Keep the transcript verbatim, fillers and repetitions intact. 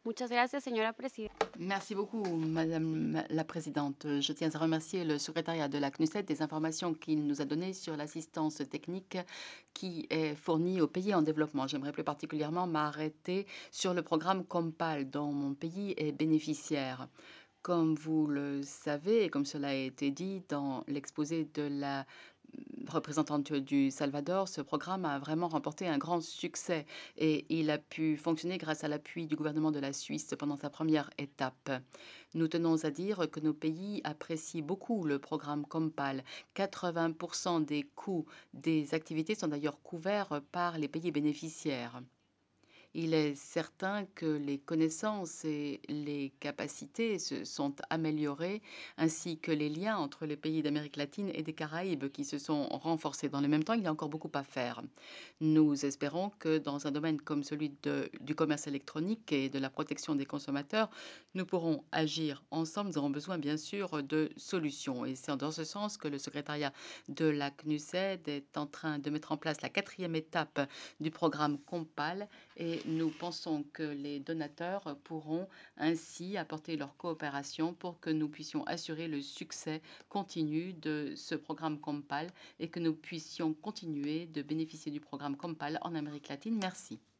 Muchas gracias, señora presidenta. Merci beaucoup, Madame la Présidente. Je tiens à remercier le secrétariat de la C N U S E D des informations qu'il nous a données sur l'assistance technique qui est fournie aux pays en développement. J'aimerais plus particulièrement m'arrêter sur le programme COMPAL, dont mon pays est bénéficiaire. Comme vous le savez, et comme cela a été dit dans l'exposé de la représentante du Salvador, ce programme a vraiment remporté un grand succès et il a pu fonctionner grâce à l'appui du gouvernement de la Suisse pendant sa première étape. Nous tenons à dire que nos pays apprécient beaucoup le programme COMPAL. quatre-vingts pour cent des coûts des activités sont d'ailleurs couverts par les pays bénéficiaires. Il est certain que les connaissances et les capacités se sont améliorées, ainsi que les liens entre les pays d'Amérique latine et des Caraïbes qui se sont renforcés. Dans le même temps, il y a encore beaucoup à faire. Nous espérons que dans un domaine comme celui de, du commerce électronique et de la protection des consommateurs, nous pourrons agir ensemble. Nous aurons besoin, bien sûr, de solutions. Et c'est dans ce sens que le secrétariat de la C N U S E D est en train de mettre en place la quatrième étape du programme COMPAL et nous pensons que les donateurs pourront ainsi apporter leur coopération pour que nous puissions assurer le succès continu de ce programme COMPAL et que nous puissions continuer de bénéficier du programme COMPAL en Amérique latine. Merci.